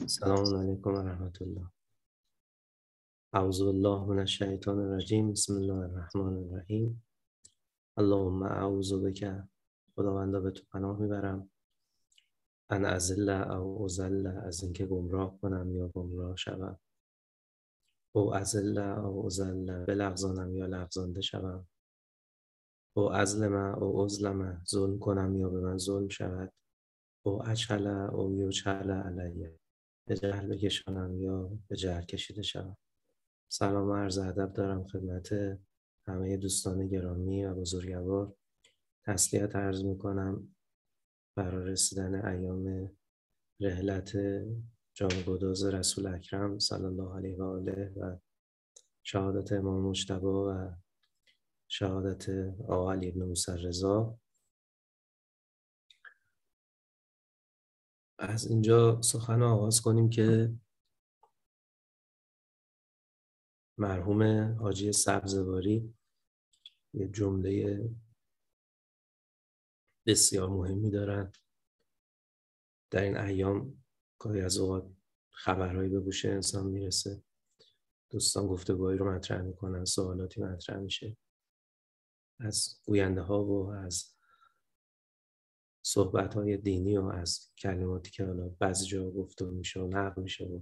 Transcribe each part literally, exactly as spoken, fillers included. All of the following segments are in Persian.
السلام علیکم و رحمت الله. اعوذ بالله من الشیطان الرجیم. بسم الله الرحمن الرحیم. اللهم اعوذ بک، خداوندا به تو پناه میبرم، ان اضل او اضل، از اینکه گمراه کنم یا گمراه شوم، او اضل او اضل، بلغزانم یا لغزانده شوم، او اظلم او اظلم، ظلم کنم یا به من ظلم شود، او اجهل او یجهل علیه، به جهل بکشانم یا به جهل کشیده شوم. سلام و عرض ادب دارم خدمت همه دوستان گرامی و بزرگوار. تسلیت عرض میکنم برای رسیدن ایام رحلت جانگداز رسول اکرم صلی الله علیه و آله و شهادت امام مجتبی و شهادت آقا علی بن موسی رضا. از اینجا سخن آغاز کنیم که مرحوم حاجی سبزواری یه جمله بسیار مهمی دارن. در این ایام گاهی از اوقات خبرهایی به گوش انسان میرسه، دوستان گفتگوهایی رو مطرح میکنن، سوالاتی مطرح میشه از گوینده ها و از صحبت های دینی و از کلماتی که حالا بعضی جا گفته میشه و نقل میشه و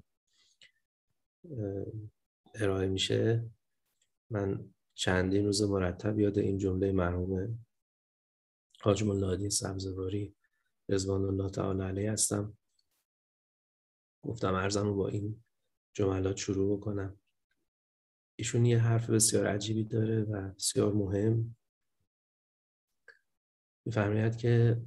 ارائه میشه. من چندین روز مرتب یاد این جمله مرحوم حاج مولا هادی سبزواری رضوان الله تعالی علیه هستم. گفتم عرضم رو با این جملات شروع بکنم. ایشون یه حرف بسیار عجیبی داره و بسیار مهم. می‌فرماید که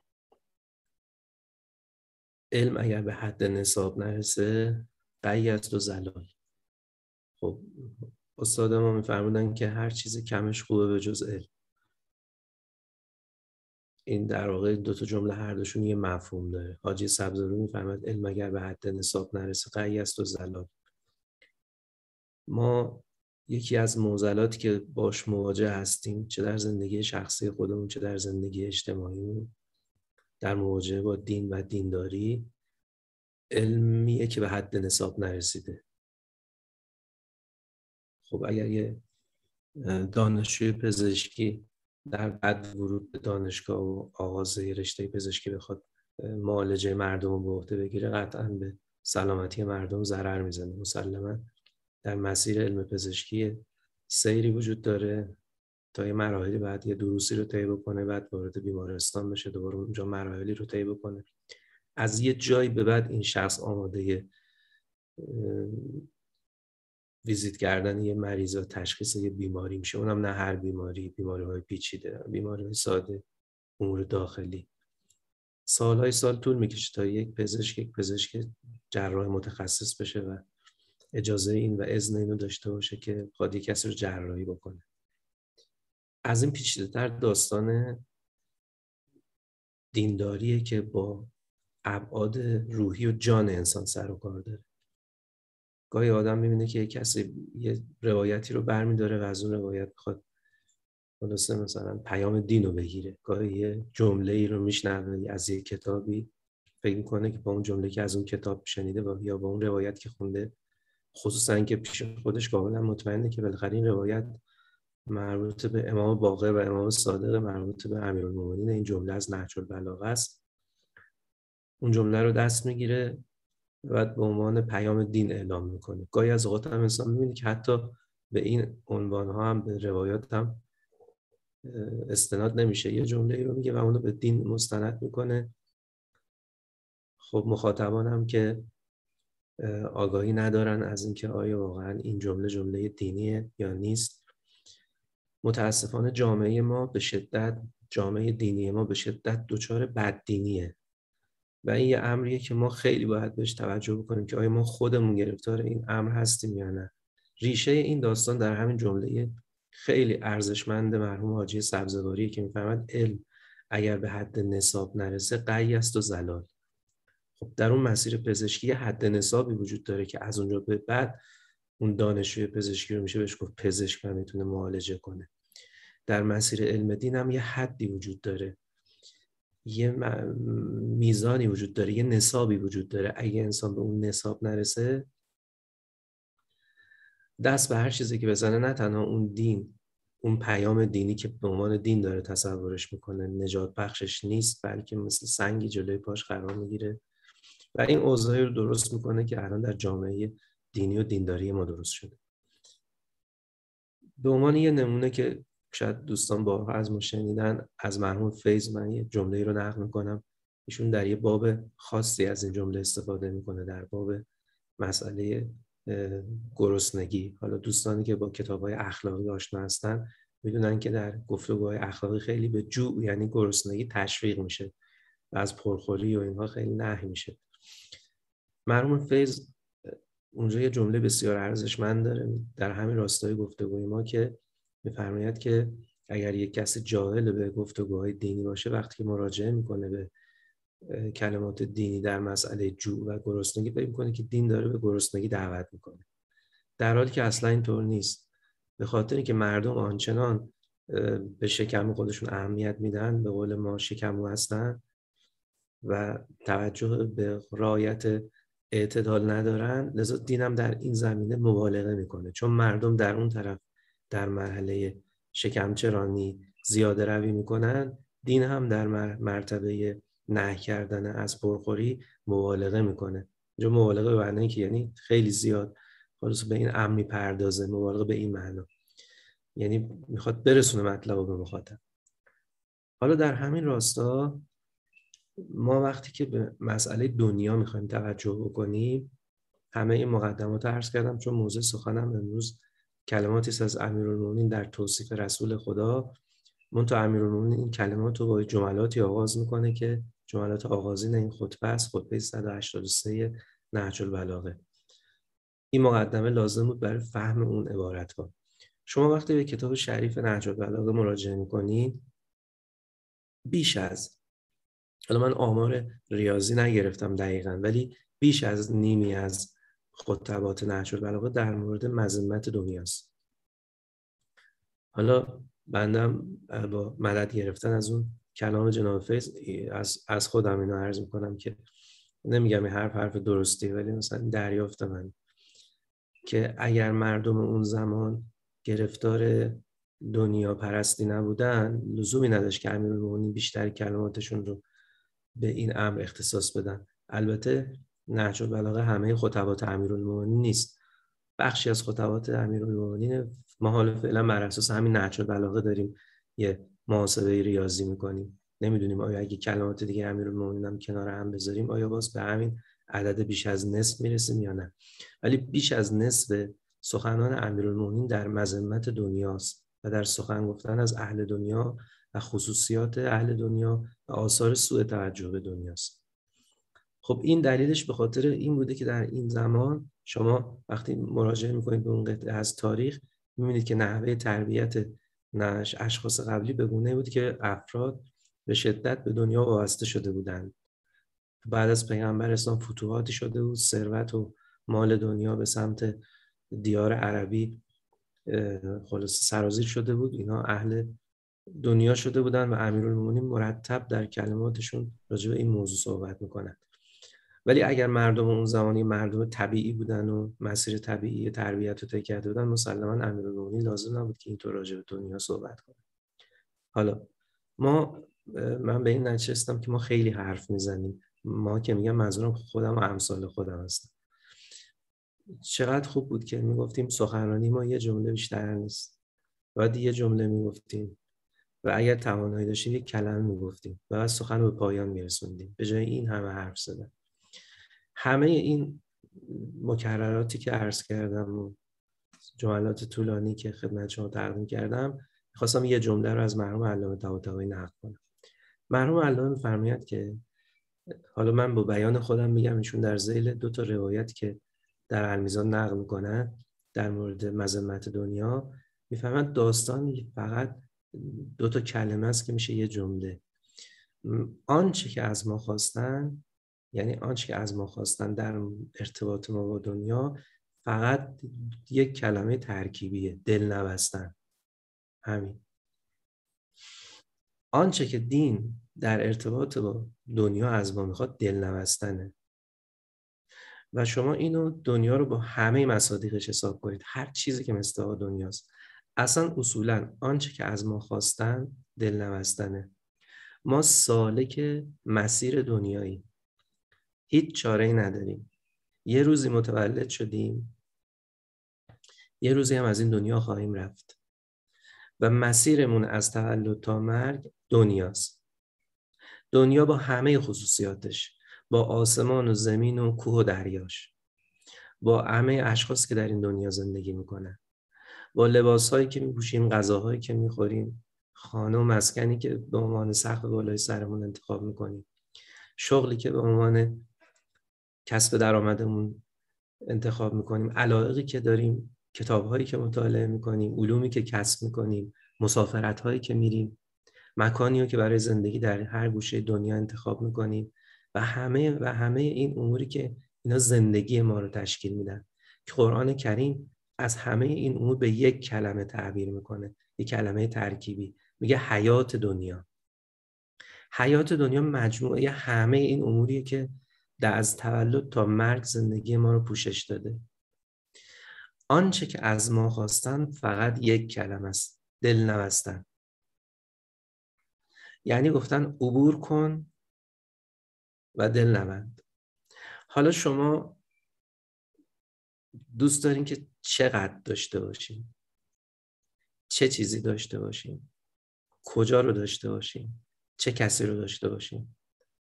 علم اگر به حد نصاب نرسه قی است و زلال. خب استاد ما می‌فرمودن که هر چیز کمش خوبه به جز علم. این در واقع دو تا جمله هر دوشون یه مفهوم داره. حاجی سبزواری می‌فرماید علم اگر به حد نصاب نرسه قی است و زلال. ما یکی از معضلاتی که باش مواجه هستیم، چه در زندگی شخصی خودمون چه در زندگی اجتماعی، در مواجهه با دین و دینداری، علمیه که به حد نصاب نرسیده. خب اگر یه دانشجوی پزشکی در بعد ورود به دانشگاه و آغاز رشته پزشکی بخواد معالجه مردم رو به عهده بگیره، قطعاً به سلامتی مردم ضرر میزنه. مسلماً در مسیر علم پزشکی سیری وجود داره، تا یه مراحلی بعد یه دروسی رو طی بکنه، بعد وارد بیمارستان بشه، دوباره اونجا مراحلی رو طی بکنه. از یه جایی به بعد این شخص آماده ویزیت کردن یه مریض و تشخیص یه بیماری میشه. اونم نه هر بیماری، بیماری‌های پیچیده، بیماری‌های ساده، امور داخلی. سالهای سال طول میکشه تا یک پزشک یک پزشک جراح متخصص بشه و اجازه این و اذن اینو داشته باشه که بخواد یک کسی رو جراحی بکنه. از این پیچیده‌تر داستان دینداریه که با ابعاد روحی و جان انسان سر و کار داره. گاهی آدم میبینه که یک کسی یه روایتی رو برمی‌داره و از اون روایت بخواد خلاصه مثلا پیام دین رو بگیره. گاهی یه جمله‌ای رو میشنوه از یک کتابی، فکر میکنه که با اون جمله که از اون کتاب شنیده و یا با اون روایت که خونده، خصوصا که پیش خودش کاملا مطمئنه که بالاخره این روایت مربوط به امام باقر و امام صادق، مربوط به امیرالمومنین، این جمله از نهج البلاغه است. اون جمله رو دست میگیره و بعد به عنوان پیام دین اعلام میکنه. گاهی از اوقات هم انسان میبینه که حتی به این عنوان ها هم، به روایات هم استناد نمیشه، یه جمله رو میگه و اونو به دین مستند میکنه. خب مخاطبان هم که آگاهی ندارن از اینکه آیا واقعا این جمله جمله دینیه یا نیست. متاسفانه جامعه ما به شدت، جامعه دینی ما به شدت دچار بددینیه و این یه امریه که ما خیلی باید بهش توجه بکنیم که آیا ما خودمون گرفتار این امر هستیم یا نه. ریشه این داستان در همین جمله خیلی ارزشمند مرحوم حاجی سبزواری که میفرماید علم اگر به حد نصاب نرسه قی است و زلال. خب در اون مسیر پزشکی حد نصابی وجود داره که از اونجا به بعد اون دانشجوی پزشکی رو میشه بهش گفت پزشک و میتونه معالجه کنه. در مسیر علم دین هم یه حدی وجود داره. یه میزانی وجود داره، یه نصابی وجود داره. اگه انسان به اون نصاب نرسه، دست به هر چیزی که بزنه، نه تنها اون دین، اون پیام دینی که به عنوان دین داره تصورش میکنه نجات بخشش نیست، بلکه مثل سنگی جلوی پاش قرار میگیره و این اوضاعی رو درست میکنه که الان در جامعه دینی و دینداری ما درست شده. به عنوان یه نمونه که شاید دوستان بارها از ما شنیدن، از مرحوم فیض من یه جمله‌ای رو نقل میکنم. ایشون در یه باب خاصی از این جمله استفاده میکنه، در باب مسئله گرسنگی. حالا دوستانی که با کتاب‌های اخلاقی آشنا هستن میدونن که در گفتگوهای اخلاقی خیلی به جوع یعنی گرسنگی تشویق میشه و از پرخوری و اینها خیلی نهی میشه. مرحوم فیض اونجا یه جمله بسیار ارزشمند داره در همین راستای گفتگوی ما که می‌فرماید که اگر یک کسی جاهل به گفتگوهای دینی باشه، وقتی که مراجعه میکنه به کلمات دینی در مسئله جوع و گرسنگی، فکر می‌کنه که دین داره به گرسنگی دعوت میکنه، در حالی که اصلا اینطور نیست. به خاطر اینکه مردم آنچنان به شکم خودشون اهمیت میدن، به قول ما شکمو هستن و توجه به رعایت اعتدال ندارن، لذا دینم در این زمینه مبالغه میکنه، چون مردم در اون طرف در مرحله شکمچرانی زیاده روی میکنن، دین هم در مرتبه نهی کردن از پرخوری مبالغه میکنه. اینجا مبالغه به معنی که یعنی خیلی زیاد خالص به این امر میپردازه، مبالغه به این معنا یعنی میخواد برسونه مطلب رو به مخاطب. حالا در همین راستا ما وقتی که به مسئله دنیا میخوایم توجه بکنیم، همه این مقدمات رو عرض کردم چون موضوع سخنم امروز کلماتی است از امیرالمومنین در توصیف رسول خدا. منتها امیرالمومنین این کلمات رو با جملاتی آغاز میکنه که جملات آغازین این خطبه است، خطبه صد و هشتاد و سه نهج البلاغه. این مقدمه لازم بود برای فهم اون عبارت‌ها. شما وقتی به کتاب شریف نهج البلاغه مراجعه میکنید، بیش از، حالا من آمار ریاضی نگرفتم دقیقاً، ولی بیش از نیمی از خطبات نهج البلاغه در مورد مذمت دنیاست. حالا بندم با مدد گرفتن از اون کلام جناب فیض از از خودم اینو عرض میکنم که نمیگم این حرف حرف درستی، ولی مثلا دریافت من که اگر مردم اون زمان گرفتار دنیا پرستی نبودن، لزومی نداشت که امیرالمومنین بیشتر کلماتشون رو به این امر اختصاص بدن. البته نهج البلاغه همه خطبات امیرالمومنین نیست، بخشی از خطبات امیرالمومنین ما حالا فعلا بر اساس همین نهج البلاغه داریم یه محاسبه ریاضی میکنیم. نمیدونیم آیا اگه کلمات دیگه امیرالمومنین هم کنار هم بذاریم آیا باز به همین عدد بیش از نصف میرسیم یا نه. ولی بیش از نصف سخنان امیرالمومنین در مذمت دنیاست و در سخن گفتن از اهل دنیا و خصوصیات اهل دنیا و آثار سوء توجه به دنیاست. خب این دلیلش به خاطر این بوده که در این زمان شما وقتی مراجعه میکنید به اون قطعه از تاریخ، میبینید که نحوه تربیت اشخاص قبلی به گونه بود که افراد به شدت به دنیا وابسته شده بودند. بعد از پیغمبر اسلام فتوحاتی شده بود، ثروت و مال دنیا به سمت دیار عربی خلاص سرازیر شده بود، اینا اهل دنیا شده بودن و امیرالمومنین مرتب در کلماتشون راجع به این موضوع صحبت میکنن. ولی اگر مردم اون زمانی مردم طبیعی بودن و مسیر طبیعی تربیت رو طی کرده بودن، مسلماً امیرالمومنین لازم نبود که اینطور راجع به دنیا صحبت کنه. حالا ما من به این نتیجه رسیدم که ما خیلی حرف میزنیم، ما که میگم منظورم خودم و امثال خودم هستم. چقدر خوب بود که میگفتیم سخنرانی ما یه جمله بیشتر نیست، باید یه جمله میگفتیم و اگر توانایی داشتیم یک کلمه میگفتیم و بعد سخن رو به پایان میرسوندیم، به جای این همه حرف زدن. همه این مکرراتی که عرض کردم و جملات طولانی که خدمت شما تقدیم کردم، می‌خواستم یه جمله رو از مرحوم علامه طباطبایی نقل کنم. مرحوم علامه می‌فرماید که، حالا من با بیان خودم میگم، ایشون در ذیل دو تا روایت که در المیزان نقل میکنن در مورد مذمت دنیا میفهمند داستان فقط دو تا کلمه است که میشه یه جمله. آنچه که از ما خواستن، یعنی آنچه که از ما خواستن در ارتباط ما با دنیا، فقط یک کلمه ترکیبیه، دل نبستن. همین. آنچه که دین در ارتباط با دنیا از ما میخواد دلنوستنه و شما اینو دنیا رو با همه مصادیقش حساب کنید، هر چیزی که مثل دنیاست. اصلا اصولا آنچه که از ما خواستن دلنوستنه. ما سالک مسیر دنیایی، هیچ چاره‌ای نداریم. یه روزی متولد شدیم، یه روزی هم از این دنیا خواهیم رفت و مسیرمون از تولد تا مرگ دنیاست. دنیا با همه خصوصیاتش، با آسمان و زمین و کوه و دریاش، با همه اشخاص که در این دنیا زندگی میکنن، با لباسهایی که میپوشیم، غذاهایی که میخوریم، خانه و مسکنی که به عنوان سقف بالای سرمون انتخاب میکنیم، شغلی که به عنوان کسب درآمدمون انتخاب میکنیم، علایقی که داریم، کتابهایی که مطالعه میکنیم، علومی که کسب میکنیم، مسافرت‌هایی که میریم، مکانی رو که برای زندگی در هر گوشه دنیا انتخاب میکنیم و همه و همه این اموری که اینا زندگی ما رو تشکیل میدن که قرآن کریم از همه این امور به یک کلمه تعبیر میکنه، یک کلمه ترکیبی، میگه حیات دنیا. حیات دنیا مجموعه همه این اموریه که در از تولد تا مرگ زندگی ما رو پوشش داده. آنچه که از ما خواستن فقط یک کلمه است: دلنوستن. یعنی گفتن عبور کن و دل نبند. حالا شما دوست دارین که چقدر داشته باشین؟ چه چیزی داشته باشین؟ کجا رو داشته باشین؟ چه کسی رو داشته باشین؟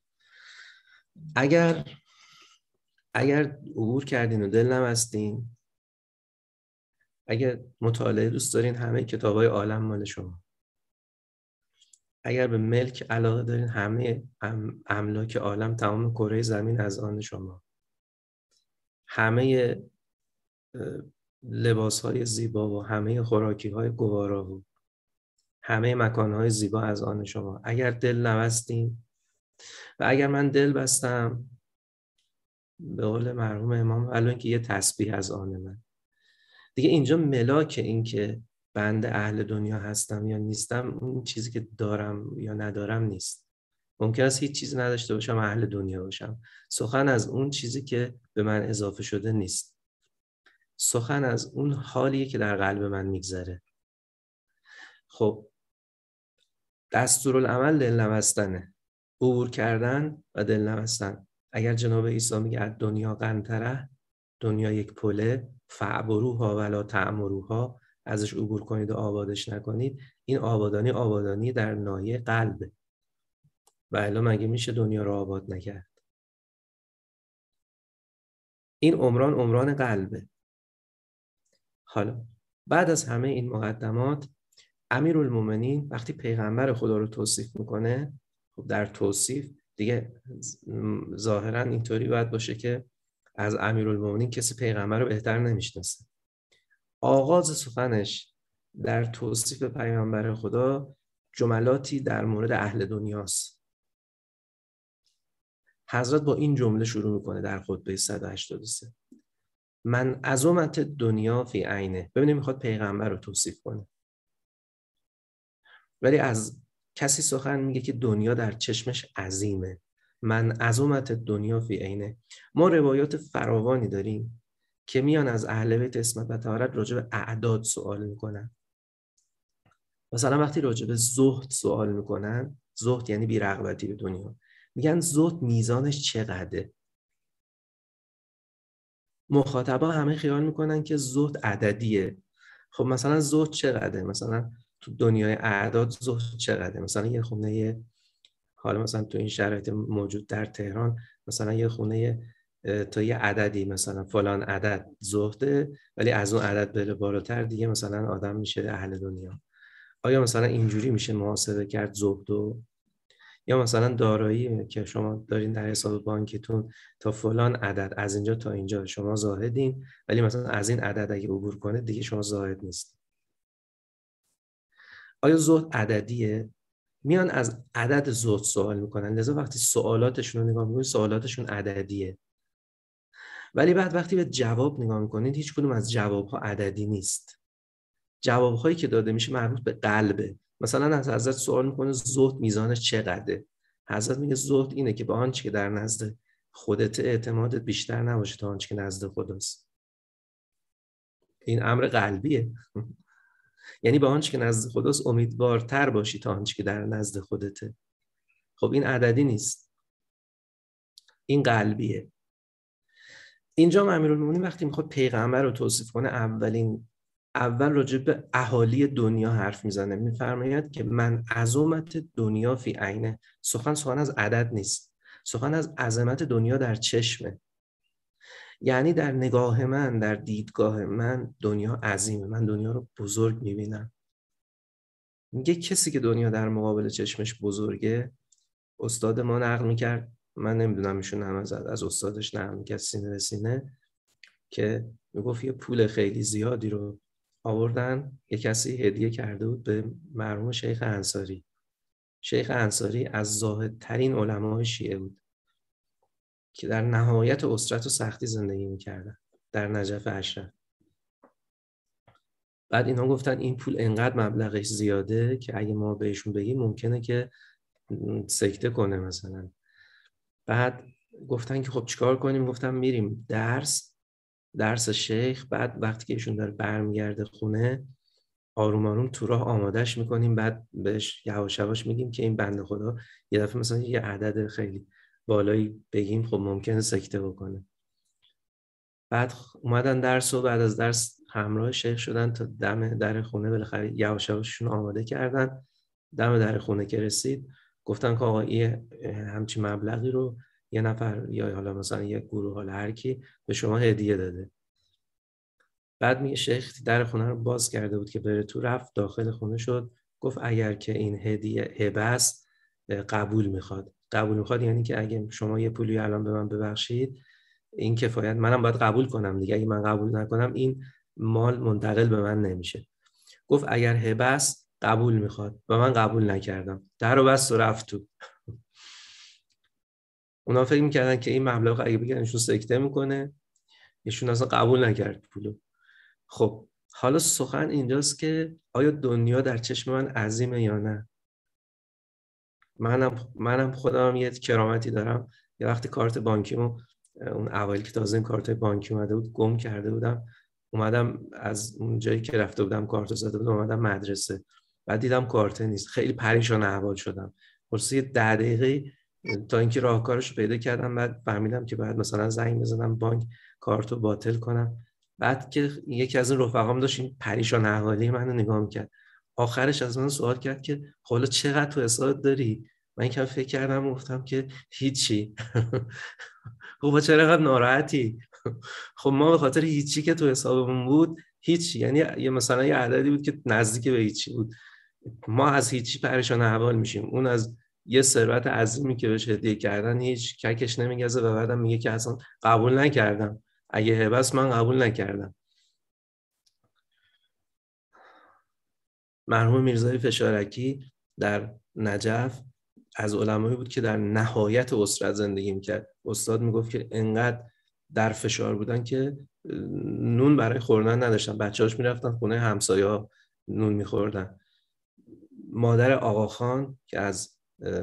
اگر اگر عبور کردین و دل نبستین، اگر مطالعه دوست دارین، همه کتابای عالم مال شما. اگر به ملک علاقه دارین، همه املاک عالم، تمام کره زمین از آن شما. همه لباس‌های زیبا و همه خوراکی‌های گوارا و همه مکان‌های زیبا از آن شما. اگر دل نبستین و اگر من دل بستم، به قول مرحوم امام الان که یه تسبیح از آن من دیگه، اینجا ملاک این که بنده اهل دنیا هستم یا نیستم، اون چیزی که دارم یا ندارم نیست. ممکن است هیچ چیزی نداشته باشم، اهل دنیا باشم. سخن از اون چیزی که به من اضافه شده نیست. سخن از اون حالیه که در قلب من میگذره. خب دستورالعمل دل نبستنه، عبور کردن و دل نبستن. اگر جناب عیسی میگه از دنیا قنطره، دنیا یک پله، فعبروها ولا تعمروها، ازش عبور کنید و آبادش نکنید، این آبادانی آبادانی در ناحیه قلبه. و الا مگه میشه دنیا رو آباد نکرد؟ این عمران عمران قلبه. حالا بعد از همه این مقدمات، امیرالمومنین وقتی پیغمبر خدا رو توصیف میکنه، خب در توصیف دیگه ظاهرا اینطوری باید باشه که از امیرالمومنین کسی پیغمبر رو بهتر نمیشناسه. آغاز سخنش در توصیف پیغمبر خدا جملاتی در مورد اهل دنیاست. حضرت با این جمله شروع میکنه در خطبه صد و هشتاد و سه: من عظمت دنیا فی عینه. ببینید میخواد پیغمبر رو توصیف کنه، ولی از کسی سخن میگه که دنیا در چشمش عظیمه. من عظمت دنیا فی عینه. ما روایات فراوانی داریم که میان از اهل بیت عصمت و طهارت راجع به اعداد سوال میکنن. مثلا وقتی راجع به زهد سوال میکنن، زهد یعنی بی‌رغبتی به دنیا، میگن زهد میزانش چقدره؟ مخاطبا همه خیال میکنن که زهد عددیه. خب مثلا زهد چقدره؟ مثلا تو دنیای اعداد زهد چقدره؟ مثلا یه خونه، حالا مثلا تو این شرایط موجود در تهران، مثلا یه خونه تا یه عددی، مثلا فلان عدد زهده، ولی از اون عدد بره بالاتر دیگه مثلا آدم میشه اهل دنیا. آیا مثلا اینجوری میشه محاسبه کرد زهدو؟ یا مثلا دارایی که شما دارین در حساب بانکیتون تا فلان عدد، از اینجا تا اینجا شما زاهدین، ولی مثلا از این عدد اگه عبور کنه دیگه شما زاهد نیست. آیا زهد عددیه؟ میان از عدد زهد سوال میکنن، لذا وقتی سوالاتشون رو نگاه میکنید سوالاتشون عددیه. ولی بعد وقتی به جواب نگاه میکنید هیچ کدوم از جوابها عددی نیست. جوابهایی که داده میشه مربوط به قلبه، مثلا از حضرت سوال میکنه زهد میزانش چقدره؟ حضرت میگه زهد اینه که به آنچه که در نزد خودت اعتمادت بیشتر نباشه تا آنچه که نزد خداست. این امر قلبیه. یعنی به آنچه که نزد خداست امیدوارتر باشی تا آنچه که در نزد خودته. خب این عددی نیست، این قلبیه. اینجا امیرالمومنین وقتی میخواد پیغمبر رو توصیف کنه اولین اول راجع به اهالی دنیا حرف میزنه، میفرماید که من عظمت دنیا فی عینه. سخن سخن از عدد نیست، سخن از عظمت دنیا در چشمه. یعنی در نگاه من، در دیدگاه من دنیا عظیمه، من دنیا رو بزرگ میبینم. میگه کسی که دنیا در مقابل چشمش بزرگه، استاد ما نقل میکرد، من نمیدونم ایشون هم از, از استادش نقل میکرد سینه به سینه، که میگفت یه پول خیلی زیادی رو آوردن، یه کسی هدیه کرده بود به مرحوم شیخ انصاری. شیخ انصاری از زاهدترین علمای شیعه بود که در نهایت اسرت و سختی زندگی میکردن در نجف اشرف. بعد اینا گفتن این پول انقدر مبلغش زیاده که اگه ما بهشون بگیم ممکنه که سکته کنه مثلا. بعد گفتن که خب چیکار کنیم؟ گفتم میریم درس درس شیخ، بعد وقتی که ایشون داره برمیگرده خونه آروم آروم تو راه آمادش میکنیم، بعد بهش یواش یواش میگیم که این بنده خدا یه دفعه مثلا یه عدد خیلی بالایی بگیم خب ممکنه سکته بکنه. بعد اومدن درس و بعد از درس همراه شیخ شدن تا دم در خونه، بالاخره یواش یواششون آماده کردن. دم در خونه که رسید گفتن که آقا یه همچین مبلغی رو یه نفر یا حالا مثلا یه گروه حالا هر کی به شما هدیه داده. بعد میگه شیخ در خونه رو باز کرده بود که بره تو، رفت داخل خونه شد، گفت اگر که این هدیه هبه است قبول میخواد. قبول میخواد یعنی که اگه شما یه پولی الان به من ببخشید این کفایت، منم باید قبول کنم دیگه، اگه من قبول نکنم این مال منتقل به من نمیشه. گفت اگر هبه است قبول میخواد و من قبول نکردم. در رو بست و رفت تو. اونا فکر میکردن که این مبلغ اگه بگن ایشون سکته میکنه، ایشون اصلا قبول نکرد پولو. خب حالا سخن اینجاست که آیا دنیا در چشم من عظیمه یا نه؟ منم منم خودم یه کرامتی دارم. یه وقتی کارت بانکیمو، اون اوایل که تازه این کارت بانکی اومده بود، گم کرده بودم. اومدم از اون جایی که رفته بودم کارت زده بودم، اومدم مدرسه، بعد دیدم کارت نیست. خیلی پریشان احوال شدم. خلاص ده دقیقه تا اینکه راهکارش رو پیدا کردم، بعد فهمیدم که بعد مثلا زنگ بزنم بانک کارتو باطل کنم. بعد که یکی از این رفقام داشت این پریشان احوالی منو نگاه میکرد، آخرش از من سوال کرد که حالا چقدر تو حسابت داری؟ من یکم فکر کردم و گفتم که هیچی. خب چرا اینقدر ناراحتی؟ خب ما به خاطر هیچی که تو حسابمون بود، هیچی، یعنی یه مثلا یه عددی بود که نزدیک به هیچی بود، ما از هیچی پریشان احوال میشیم، اون از یه ثروت عظیمی که بهش هدیه کردن هیچ ککش نمیگزه و بعدم میگه که اصلا قبول نکردم، اگه هبس من قبول نکردم. مرحوم میرزای فشارکی در نجف از علمایی بود که در نهایت اسرت زندگی میکرد. استاد میگفت که انقدر در فشار بودن که نون برای خوردن نداشتن، بچه‌هاش میرفتن خونه همسایه‌ها نون میخوردن. مادر آقاخان که از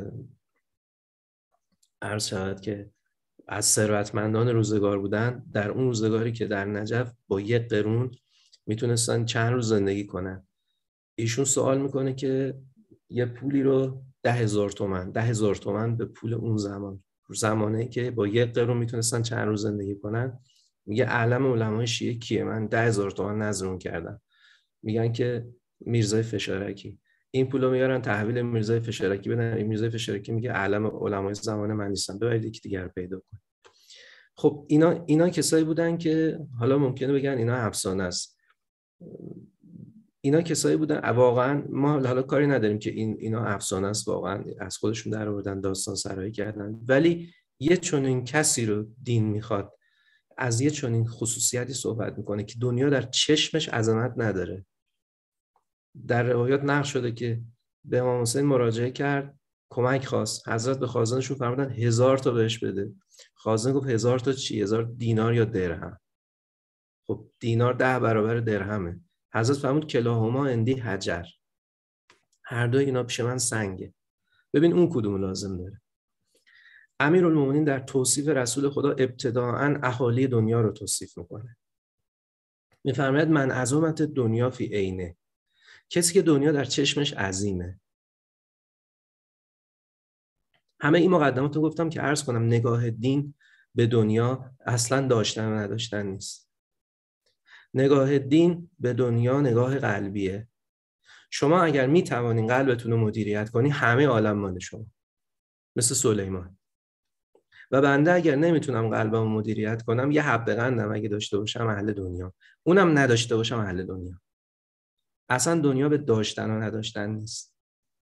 عرض شود که از ثروتمندان روزگار بودن، در اون روزگاری که در نجف با یک قرون میتونستن چند روز زندگی کنن، ایشون سوال میکنه که یه پولی رو ده هزار تومن ده هزار تومن به پول اون زمان، زمانه که با یک قرون میتونستن چند روز زندگی کنن، میگه علم علمای شیعه کیه؟ من ده هزار تومن نذرون کردم. میگن که میرزای فشارکی. این پولو میارن تحویل میرزای فشارکی بدن، میرزای فشارکی میگه علم علمای زمان من نیستن، ببرید یکی دیگر پیدا کن. خب اینا اینا کسایی بودن که حالا ممکنه بگن اینا افسانه است. اینا کسایی بودن واقعا، ما حالا کاری نداریم که این اینا افسانه است، واقعا از خودشون در آوردن، داستان سرایی کردن، ولی یه چنین کسی رو دین میخواد، از یه چنین خصوصیتی صحبت میکنه که دنیا در چشمش عظمت نداره. در روایات نقل شده که به امام حسین مراجعه کرد، کمک خواست، حضرت به خازنشون فرمودن هزار تا بهش بده. خازن گفت هزار تا چی؟ هزار دینار یا درهم؟ خب دینار ده برابر درهمه. حضرت فرمود کلاهما اندی حجر. هر دو اینا پیش من سنگه. ببین اون کدوم لازم داره. امیرالمومنین در توصیف رسول خدا ابتداعاً اهالی دنیا رو توصیف میکنه. میفرماید من عظمت دنیا فی عینه، کسی که دنیا در چشمش عظیمه. همه این مقدمات رو گفتم که عرض کنم نگاه دین به دنیا اصلا داشتن و نداشتن نیست. نگاه دین به دنیا نگاه قلبیه. شما اگر میتوانین قلبتون رو مدیریت کنی، همه عالم مال شما، مثل سلیمان. و بنده اگر نمیتونم قلبمو مدیریت کنم، یه حب قندم اگه داشته باشم اهل دنیا، اونم نداشته باشم اهل دنیا. اصلا دنیا به داشتن و نداشتن نیست.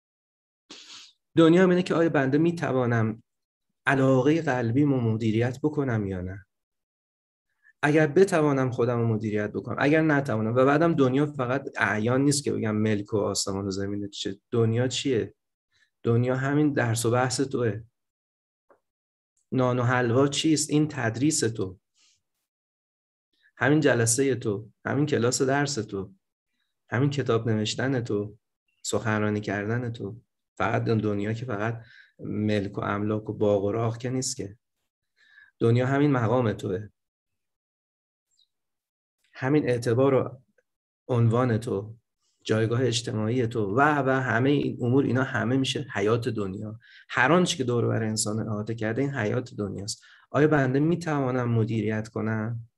دنیا اینه که آیا بنده میتوانم علاقه قلبیمو مدیریت بکنم یا نه. اگر بتوانم خودم رو مدیریت بکنم، اگر نتوانم، و بعدم دنیا فقط اعیان نیست که بگم ملک و آسمان و زمین چیه. دنیا چیه؟ دنیا همین درس و بحث توه. نان و حلوا چیست؟ این تدریس تو، همین جلسه تو، همین کلاس درس تو، همین کتاب نوشتن تو، سخنرانی کردن تو. فقط دنیا که فقط ملک و املاک و باغ و راغ که نیست که. دنیا همین مقام توه، همین اعتبار و عنوان تو، جایگاه اجتماعی تو و و همه این امور، اینا همه میشه حیات دنیا. هر آنچه که دور و بر انسان احاطه کرده این حیات دنیاست. آیا بنده میتوانم مدیریت کنم؟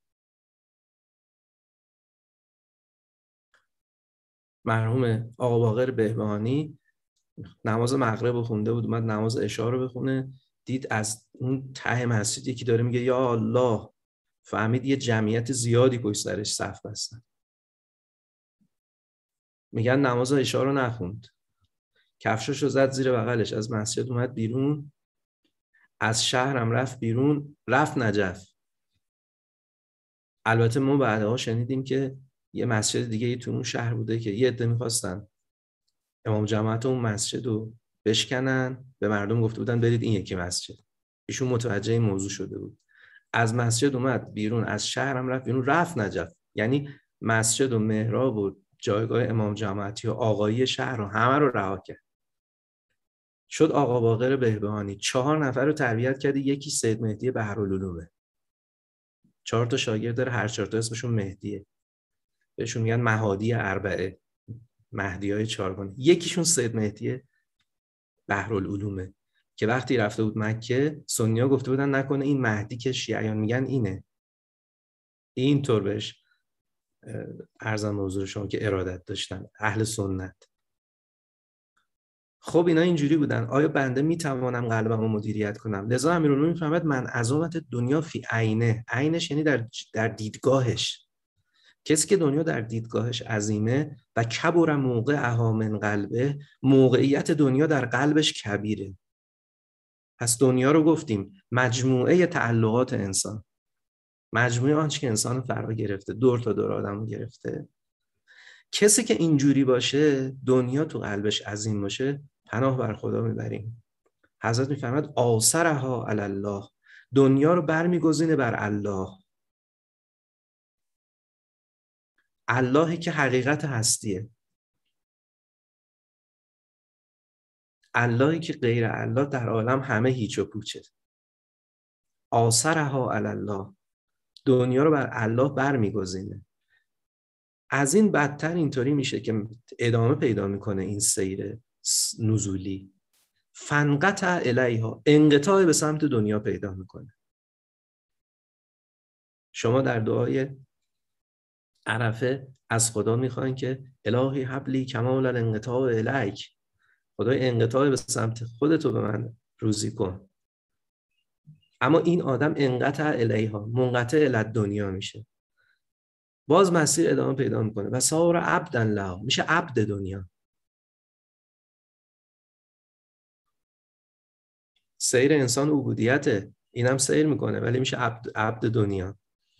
مرحوم آقا باقر بهبهانی نماز مغرب رو خونده بود، اومد نماز عشا رو بخونه، دید از اون ته مسجدی که داره میگه یا الله، فهمید یه جمعیت زیادی پشت سرش صف بستن. میگن نماز عشا رو نخوند، کفشاشو زد زیر بغلش، از مسجد اومد بیرون، از شهرم رفت بیرون، رفت نجف. البته ما بعدها شنیدیم که یه مسجد دیگه تو اون شهر بوده که یه عده می‌خواستن امام جماعت اون مسجد رو بشکنن، به مردم گفته بودن برید این یکی مسجد. ایشون متوجه این موضوع شده بود، از مسجد اومد بیرون، از شهرم رفت بیرون، رفت نجف. یعنی مسجد و محراب و جایگاه امام جماعتی و آقایی شهر رو همه رو رها کرد. شد آقا باقر بهبهانی. چهار نفر رو تربیت کرده، یکی سید مهدی بحرالعلومه. چهار تا شاگرد داره، هر چهار تا اسمشون مهدیه. بهشون میگن مهادی اربعه، مهدیای چهارگانه. یکیشون سید مهدی بحرالعلومه که وقتی رفته بود مکه، سنی‌ها گفته بودن نکنه این مهدی که شیعیان میگن اینه. این طور بهش عرضم به حضور شما که ارادت داشتن اهل سنت. خب اینا اینجوری بودن. آیا بنده میتوانم قلبمو مدیریت کنم؟ لذا امیرالمومنین میفهمد من عظمت دنیا فی عینه. عینش یعنی در در دیدگاهش. کسی که دنیا در دیدگاهش عظیمه و کبر موقعها من قلبه، موقعیت دنیا در قلبش کبیره. پس دنیا رو گفتیم مجموعه تعلقات انسان، مجموعه آنچه که انسان فرا گرفته، دور تا دور آدمو گرفته. کسی که اینجوری باشه، دنیا تو قلبش عظیم باشه، پناه بر خدا میبریم. حضرت میفرماد آثرها علی الله، دنیا رو برمیگزینه بر الله. اللهی که حقیقت هستیه، اللهی که غیر الله در عالم همه هیچ و پوچه. آثرها علی الله، دنیا رو بر الله برمیگزینه. از این بدتر اینطوری میشه که ادامه پیدا میکنه این سیر نزولی. فنقطع الیها، انقطاع به سمت دنیا پیدا میکنه. شما در دعای عرفه از خدا میخواین که الهی حبلی کمال الانقطاع الیک، خدای انقطاع به سمت خودتو به من روزی کن. اما این آدم انقطع الیها، منقطع الی دنیا میشه، باز مسیر ادامه پیدا میکنه و صار عبدا لها، میشه عبد دنیا. سیر انسان عبودیته، اینم سیر میکنه ولی میشه عبد, عبد دنیا.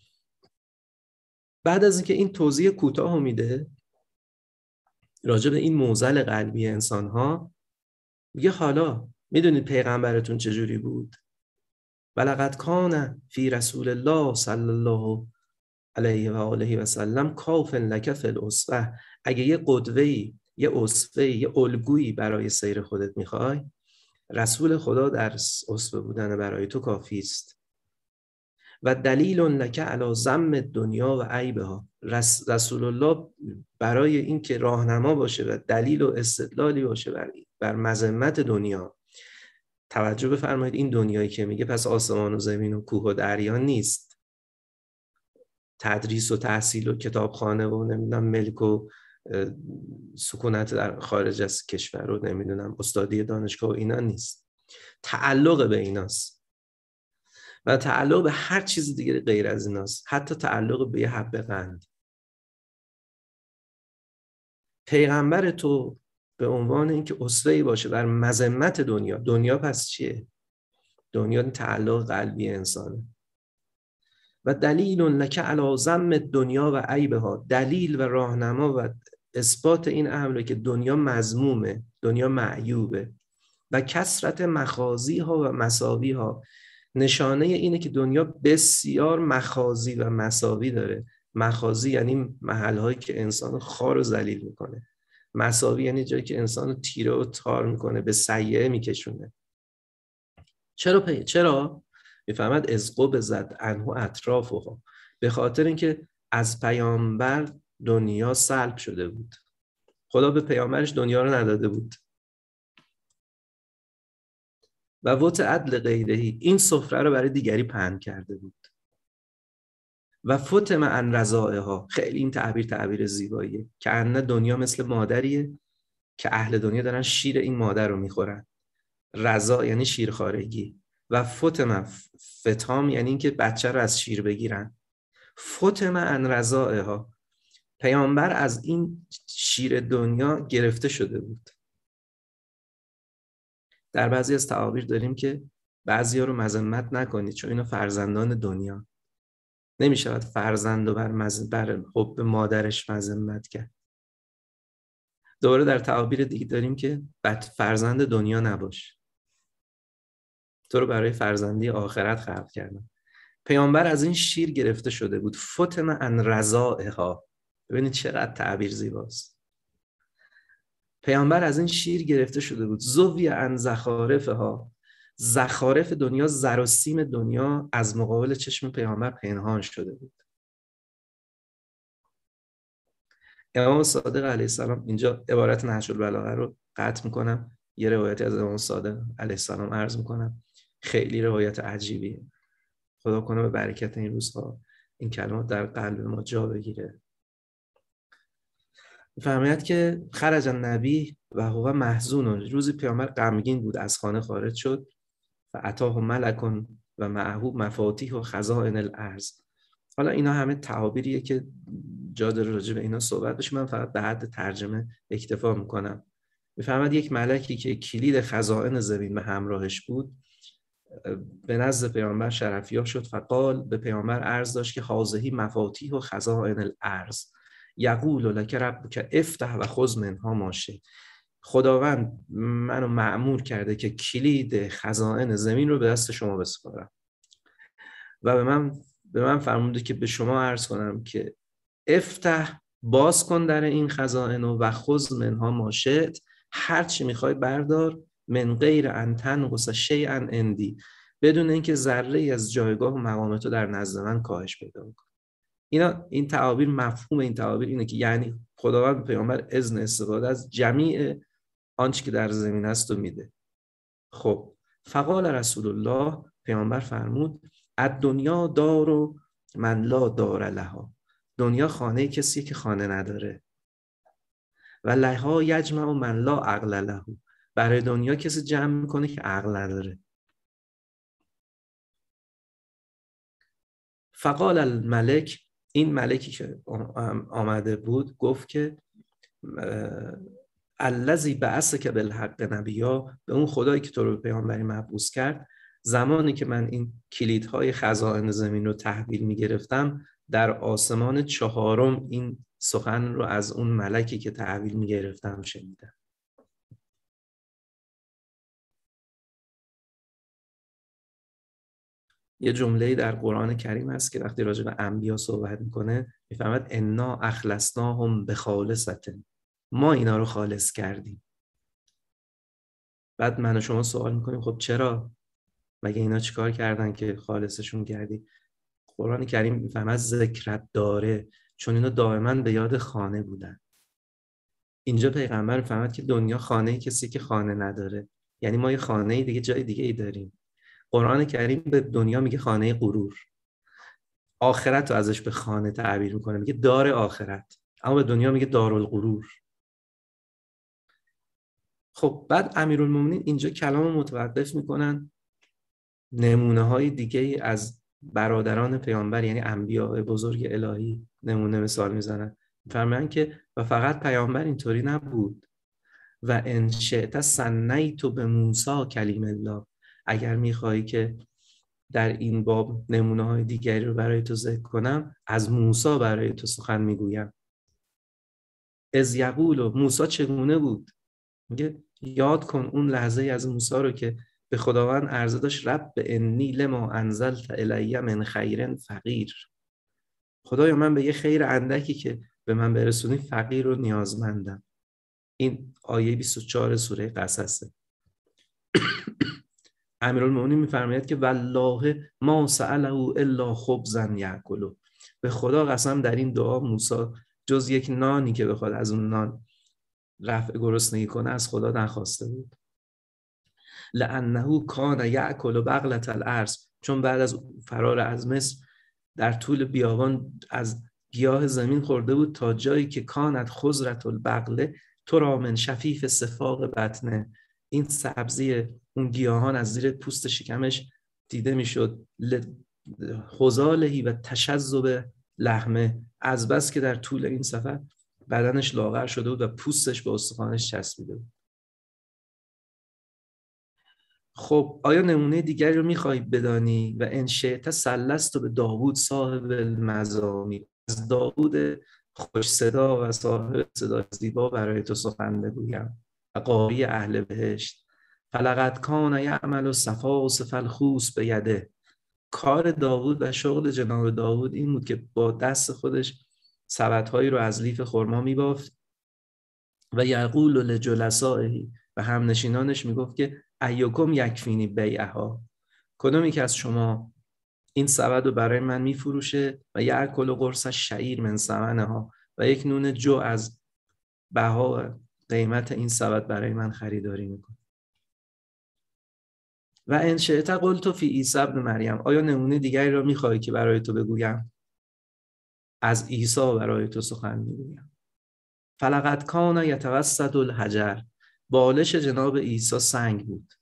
بعد از اینکه این توضیح کوتاه میده راجع به این معضل قلبی انسان ها، میگه حالا میدونید پیغمبرتون چجوری بود؟ ولقد کان فی رسول الله صلی الله علیه و آله و سلم کاف لک فی الاسوه. اگه یه قدوه‌ای، یه اسوه، یه الگویی برای سیر خودت میخوای، رسول خدا در اسوه بودن برای تو کافی است. و دلیل لک علی ذم دنیا و عیبها، رسول الله برای این که راهنما باشه و دلیل و استدلالی باشه بر بر مذمت دنیا. توجه بفرمایید، این دنیایی که میگه پس آسمان و زمین و کوه و دریا نیست، تدریس و تحصیل و کتابخانه و نمیدونم ملک و سکونت در خارج از کشور و نمیدونم استادی دانشگاه و اینا نیست، تعلق به ایناست و تعلق به هر چیز دیگه غیر از ایناست، حتی تعلق به یه حبه قند. پیغمبر تو به عنوان اینکه اسوه‌ای باشه بر مذمت دنیا. دنیا پس چیه؟ دنیا تعلق قلبی انسانه. و دلیل لک علی ذم دنیا و عیبها، دلیل و راهنما و اثبات این امر که دنیا مذمومه، دنیا معیوبه. و کثرت مخازی ها و مساوی ها، نشانه اینه که دنیا بسیار مخازی و مساوی داره. مخازی یعنی محل هایی که انسان خار و ذلیل میکنه، مساوی یعنی جایی که انسان تیره و تار میکنه، به سیئه میکشونه. چرا پی؟ چرا؟ میفهمد از قب زد عنه اطرافها، به خاطر اینکه از پیامبر دنیا سلب شده بود. خدا به پیامبرش دنیا رو نداده بود. و وط عدل غیرهی، این سفره رو برای دیگری پهن کرده بود. و فتم عن رضائها، خیلی این تعبیر تعبیر زیباییه، که ان دنیا مثل مادریه که اهل دنیا دارن شیر این مادر رو میخورن. رضا یعنی شیرخوارگی. و فتم، فتام یعنی اینکه بچه رو از شیر بگیرن. فتم عن رضائها، پیامبر از این شیر دنیا گرفته شده بود. در بعضی از تعابیر داریم که بعضیا رو مذمت نکنید چون اینا فرزندان دنیا. نمیشود فرزند و بر, مز... بر حب مادرش مذمت کرد. دوباره در تعابیر دیگه داریم که بد فرزند دنیا نباش، تو رو برای فرزندی آخرت خلق کردم. پیامبر از این شیر گرفته شده بود. فتم عن رضائها، ببینید چقدر تعبیر زیباست. پیامبر از این شیر گرفته شده بود. زوی عن زخارفها، زخارف دنیا، زر و سیم دنیا از مقابل چشم پیامبر پنهان شده بود. امام صادق علیه السلام، اینجا عبارت نهج البلاغه رو قطع میکنم، یه روایتی از امام صادق علیه السلام عرض میکنم، خیلی روایت عجیبیه. خدا کنه به برکت این روزها این کلمات در قلب ما جا بگیره. فرماید که خرج النبی و هو محزون، روزی پیامبر غمگین بود از خانه خارج شد. و اتاه ملک و معه مفاتیح و خزائن الارض. حالا اینا همه تعابیریه که جا داره راجع به اینا صحبت بشه، من فقط به حد ترجمه اکتفا میکنم. میفهمد یک ملکی که کلید خزائن زمین به همراهش بود به نزد پیامبر شرفیاب شد. فقال، به پیامبر عرض داشت که هذه مفاتیح و خزائن الارض یقول لک ربک افتح و خذ منها ما شئت. خداوند منو مأمور کرده که کلید خزائن زمین رو به دست شما بسپارم و به من به من فرموده که به شما عرض کنم که افتح، باز کن در این خزائن و خذ منها ما شئت، هر چی میخوای بردار، من غیر ان تنقص شیئا عندی، بدون اینکه ذره ای از جایگاه و مقام تو در نزد من کاهش پیدا کنه. اینا این تعابیر، مفهوم این تعابیر اینه که یعنی خداوند به پیامبر اذن استفاده از جمیع آنچه که در زمین است و میده. خب فقال رسول الله، پیامبر فرمود الدنیا دار من لا دار لها، دنیا خانه کسی که خانه نداره. و لها یجمع من لا عقل له، برای دنیا کسی جمع میکنه که عقل نداره. فقال الملک، این ملکی که آمده بود گفت که الذی بعثک بالحق نبیا، به اون خدایی که تو رو به پیامبری مبعوث کرد، زمانی که من این کلیدهای خزائن زمین رو تحویل میگرفتم، در آسمان چهارم این سخن رو از اون ملکی که تحویل میگرفتم شنیدم. یه جمله‌ای در قرآن کریم هست که وقتی راجع به انبیا صحبت میکنه میفهمد انا اخلصناهم بخالصة، ما اینا رو خالص کردیم. بعد من و شما سوال میکنیم خب چرا؟ مگه اینا چیکار کردن که خالصشون کردی؟ قرآن کریم میفهمد ذکرت داره، چون اینا دائما به یاد خانه بودن. اینجا پیغمبر میفهمد که دنیا خانه کسی که خانه نداره، یعنی ما یه خانه دیگه جای دیگه ای داریم. قرآن کریم به دنیا میگه خانه غرور. آخرت رو ازش به خانه تعبیر میکنه، میگه دار آخرت، اما به دنیا میگه دارالغرور. خب بعد امیرالمومنین اینجا کلام متوقف میکنن، نمونه های دیگه ای از برادران پیامبر یعنی انبیاء بزرگ الهی نمونه مثال میزنن. میفرمایند که و فقط پیامبر اینطوری نبود، و ان شئت ثنیت به موسی کلیم الله، اگر میخوایی که در این باب نمونه های دیگری رو برای تو ذکر کنم، از موسی برای تو سخن میگویم. از یقول، موسی چگونه بود؟ میگه یاد کن اون لحظه از موسی رو که به خداوند عرضه داشت رب انی لما انزلت الی من خیر فقیر. خدایا من به یه خیر اندکی که به من برسونی فقیر و نیازمندم. این آیه بیست و چهار سوره قصصه. امیرالمومنین میفرماید که والله ما سأله الا خبزا یأکله، به خدا قسم در این دعا موسی جز یک نانی که بخواد از اون نان رفع گرسنگی کنه از خدا نخواسته بود. لانه کان یأکل بغلة الارض، چون بعد از فرار از مصر در طول بیابان از گیاه زمین خورده بود تا جایی که کانت خضرة البغله ترا من شفیف صفاق بطنه، این سبزی اون گیاهان از زیر پوست شکمش دیده میشد، خضالهی و تشذب لحمه، از بس که در طول این سفر بدنش لاغر شده بود و پوستش به استخوانش چسبیده بود. خب آیا نمونه دیگری رو میخوایی بدانی؟ و ان شئت سلست به داوود صاحب المزامیر، از داوود خوش صدا و صاحب صدا زیبا برای تو سخن بگویم. و قاری اهل بهشت فلقد کان یعمل صفا و صف الخوص به یده، کار داوود و شغل جناب داوود این بود که با دست خودش سبدهایی رو از لیف خرما میبافت و یقول لجلسائه، و همنشینانش میگفت که ایکم یکفینی بیعها، کدومی که از شما این سبد رو برای من میفروشه و یأکل قرص شعیر من ثمنها، و یک نون جو از بها و قیمت این سبد برای من خریداری میکنه. و ان شئت قلت فی عیسی ابن مریم، آیا نمونه دیگری رو میخوای که برای تو بگویم؟ از عیسی برای تو سخن میگویم. فلقد کان یتوسد الحجر، بالش جناب عیسی سنگ بود.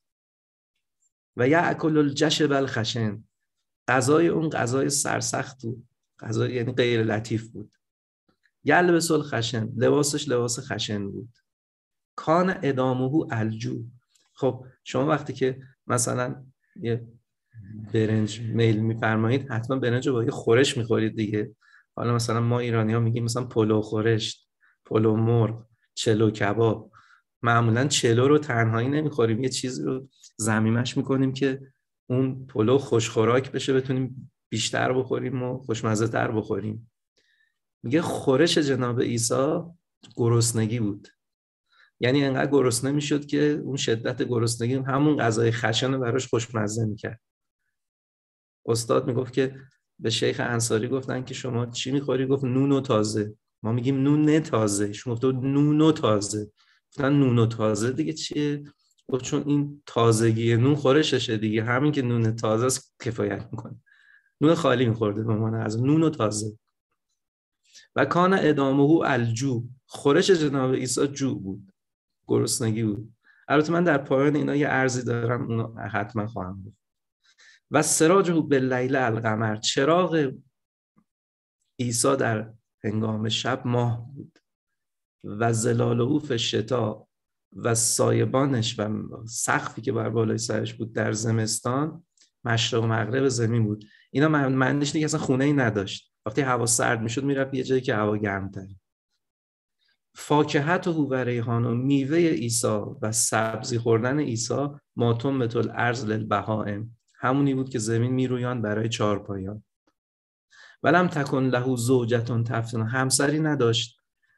و یأکل الجشب الخشن، غذای اون غذای سرسخت بود، غذای یعنی غیر لطیف بود. یلبس الخشن، لباسش لباس خشن بود. کان ادامه الجو، خب شما وقتی که مثلا یه برنج میل میفرمایید حتما برنج رو با یه خورش میخورید دیگه. حالا مثلا ما ایرانی ها میگیم مثلا پلو خورش، پلو مرغ، چلو کباب. معمولا چلو رو تنهایی نمیخوریم، یه چیزی رو ضمیمش میکنیم که اون پلو خوشخوراک بشه، بتونیم بیشتر بخوریم و خوشمزه تر بخوریم. میگه خورش جناب عیسی گرسنگی بود، یعنی انقدر گرسنه میشد که اون شدت گرسنگی همون غذای خشن رو براش خوشمزه میکرد. استاد میگفت که به شیخ انصاری گفتن که شما چی میخوری؟ گفت نون و تازه. ما میگیم نون نه تازه، شما گفت نون و تازه. گفتن نون و تازه دیگه چیه؟ گفت چون این تازگی نون خورششه دیگه، همین که نون تازه است کفایت میکنه. نون خالی میخورده به معنی از نون و تازه. و کان ادامه الجو، خورش جناب عیسی جو بود، گرسنگی بود. البته من در پایان اینا یه عرضی دارم، اونو حتما خواهم گفت. و سراجه باللیل القمر، چراغ عیسی در هنگام شب ماه بود. و ظلاله فی الشتاء، و سایبانش و سقفی که بر بالای سرش بود در زمستان مشرق و مغرب زمین بود. اینا معنیش نیست که اصلا خونه ای نداشت، وقتی هوا سرد میشد میرفت یه جایی که هوا گرم‌تر. فاکهته و ریحان، و میوه عیسی و سبزی خوردن عیسی ماتم بتول ارض للبهائم، همونی بود که زمین میرویان برای چهارپایان. ولم تکن له زوجة تفتن، همسری نداشت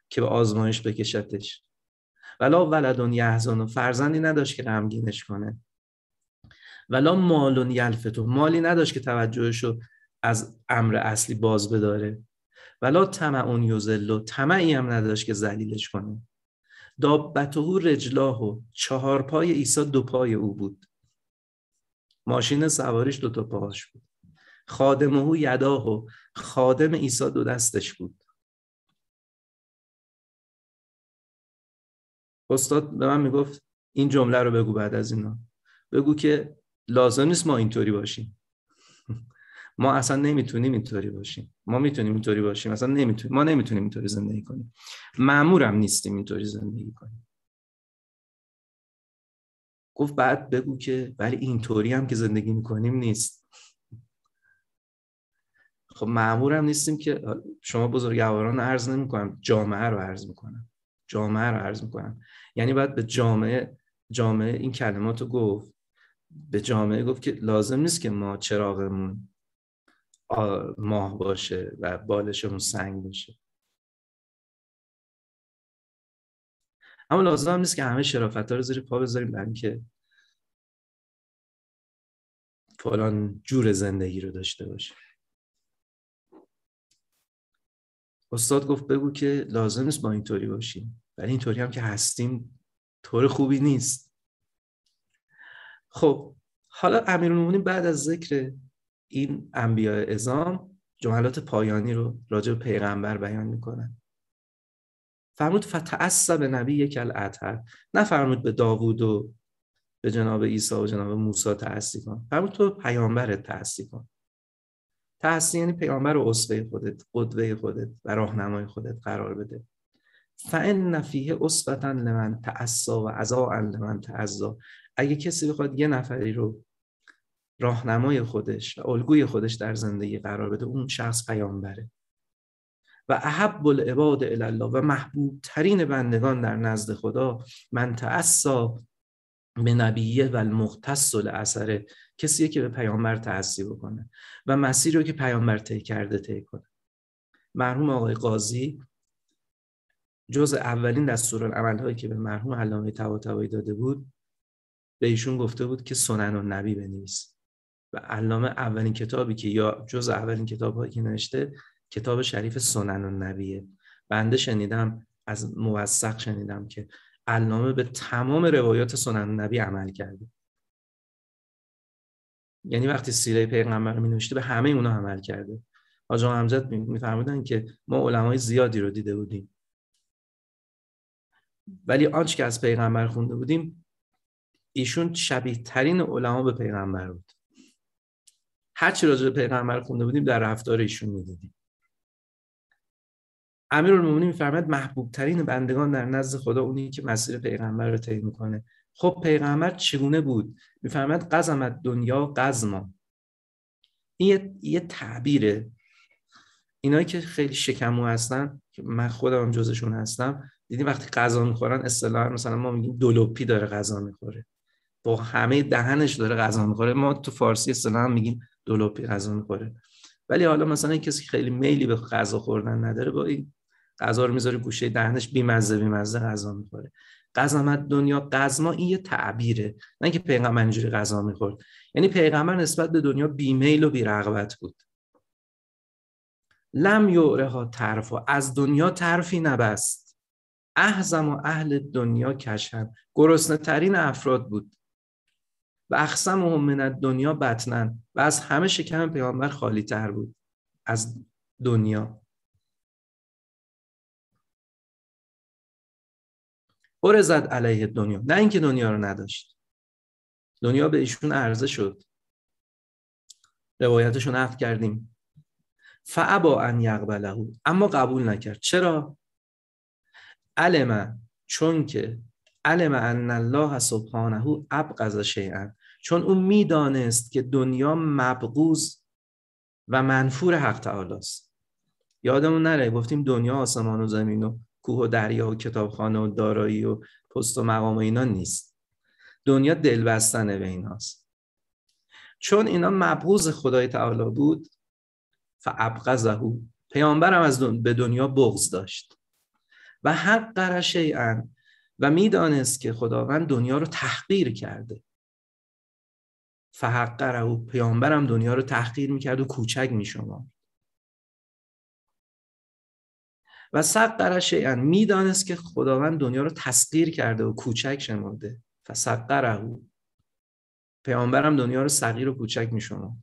که به آزمایش بکشتش. ولا ولد یحزن، فرزندی نداشت که غمگینش کنه. ولا مال یلفت، مالی نداشت که توجهشو از امر اصلی باز بداره. ولا طمع یذل، طمعی هم نداشت که ذلیلش کنه. دابته رجلاه، چهار پای عیسی دو پای او بود. ماشین سواریش دو تا پاهاش بود. خادمه یداه، خادم عیسی دو دستش بود. استاد به من میگفت این جمله رو بگو بعد از اینا، بگو که لازم نیست ما اینطوری باشیم. ما اصلا نمیتونیم اینطوری باشیم. ما میتونیم اینطوری باشیم، اصلا نمیتونیم. ما نمیتونیم اینطوری زندگی کنیم. مأمورم نیستیم اینطوری زندگی کنیم. گفت بعد بگو که ولی اینطوری هم که زندگی میکنیم نیست. خب مأمورم نیستیم که شما بزرگواران عرض نمیکنم، جامعه رو عرض میکنم. جامعه رو عرض میکنم. یعنی باید به جامعه جامعه این کلمات رو گفت. به جامعه گفت که لازم نیست که ما چراغمون ماه باشه و بالشمون سنگ باشه. اما لازم هم نیست که همه شرافت‌ها رو زیر پا بذاریم برای اینکه فلان جور زندگی رو داشته باشیم. استاد گفت بگو که لازم نیست ما اینطوری باشیم، ولی اینطوری هم که هستیم طور خوبی نیست. خب حالا امیرالمومنین بعد از ذکر این انبیاء عظام جملات پایانی رو راجع به پیغمبر بیان میکنن. فرمود فتعصب نبی کالاطهر، نه فرمود به داوود و به جناب عیسی و جناب موسی تأسی کن. فرمود تو پیامبرت تأسی کن. تأسی یعنی پیامبر رو اسوه خودت، قدوه خودت و راهنمای خودت قرار بده. فإن فیه اسوة لمن تأسی و عزاء لمن تعزی. اگه کسی بخواد یه نفری رو راهنمای خودش و الگوی خودش در زندگی قرار بده، اون شخص پیامبره. و احب العباد الی الله، و محبوب ترین بندگان در نزد خدا، من تأسی به نبیه و المختص الاثره، کسیه که به پیامبر تأسی بکنه و مسیری رو که پیامبر طی کرده طی کنه. مرحوم آقای قاضی جز اولین دستورالعمل هایی که به مرحوم علامه طباطبایی داده بود، به ایشون گفته بود که سنن النبی بنویس. و علامه اولین کتابی که یا جز اولین کتاب‌هایی که نوشته کتاب شریف سنن النبیه. بنده شنیدم از موثق شنیدم که علامه به تمام روایات سنن النبی عمل کرده. یعنی وقتی سیره پیغمبر رو می‌نوشته به همه اونا عمل کرده. حاج آقا امجد می‌فرمودن که ما علمای زیادی رو دیده بودیم، ولی آنچه که از پیغمبر خونده بودیم ایشون شبیه ترین علما به پیغمبر بود. هر چی راجع به پیغمبر خونده بودیم در رفتار ایشون می‌دیدیم. امیرالمومنین می‌فرماید محبوب ترین بندگان در نزد خدا اونی که مسیر پیغمبر رو طی می‌کنه. خب پیغمبر چگونه بود؟ می‌فرماید قزمت دنیا قزما. این یه, یه تعبیره. اینایی که خیلی شکمو هستن که من خودم جزشون هستم، دیدیم وقتی غذا می‌خورن اصطلاحاً مثلا ما میگیم دولوپی داره غذا می‌خوره، با همه دهنش داره غذا می‌خوره. ما تو فارسی اصطلاحاً میگیم دولوپی غذا می‌خوره. ولی حالا مثلا کسی که خیلی میلی به غذا خوردن نداره، با این غذا رو میذاره گوشه دهنش، بیمزه بیمزه غذا میخوره. قزمت دنیا قزما، این یه تعبیره، نه اینکه پیغمبر اینجوری غذا میخورد. یعنی پیغمبر نسبت به دنیا بیمیل و بیرغبت بود. لم یعرها طرفا، از دنیا طرفی نبست. احزم و اهل دنیا کشن، گرسنه ترین افراد بود. و اخصمهم من الدنیا بطنا، و از همه شکم پیامبر خالی تر بود از دنیا. ارزد علیه دنیا، نه اینکه دنیا رو نداشت، دنیا به ایشون عرضه شد، روایتشو نقل کردیم. فابا ان یقبله، اما قبول نکرد. چرا؟ علم، چون که علم ان الله سبحانه ابغض شیئا، چون اون میدانست که دنیا مبغوض و منفور حق تعالی است. یادمون نره گفتیم دنیا آسمان و زمین و کوه و دریا و کتابخانه و دارایی و پست و مقام و اینا نیست. دنیا دلبستنه به ایناست. چون اینا مبغوض خدای تعالی بود، فابغضه، پیامبرم از دن... به دنیا بغض داشت. و حقر شیئا، و میدانست که خداوند دنیا رو تحقیر کرده. فحقره، پیامبرم دنیا رو تحقیر میکرد و کوچک میشمرد. و صغر شیئا، میدانست که خداوند دنیا رو تسخیر کرده و کوچک شمرده. فصغره، پیامبرم دنیا رو صغیر و کوچک میشمرد.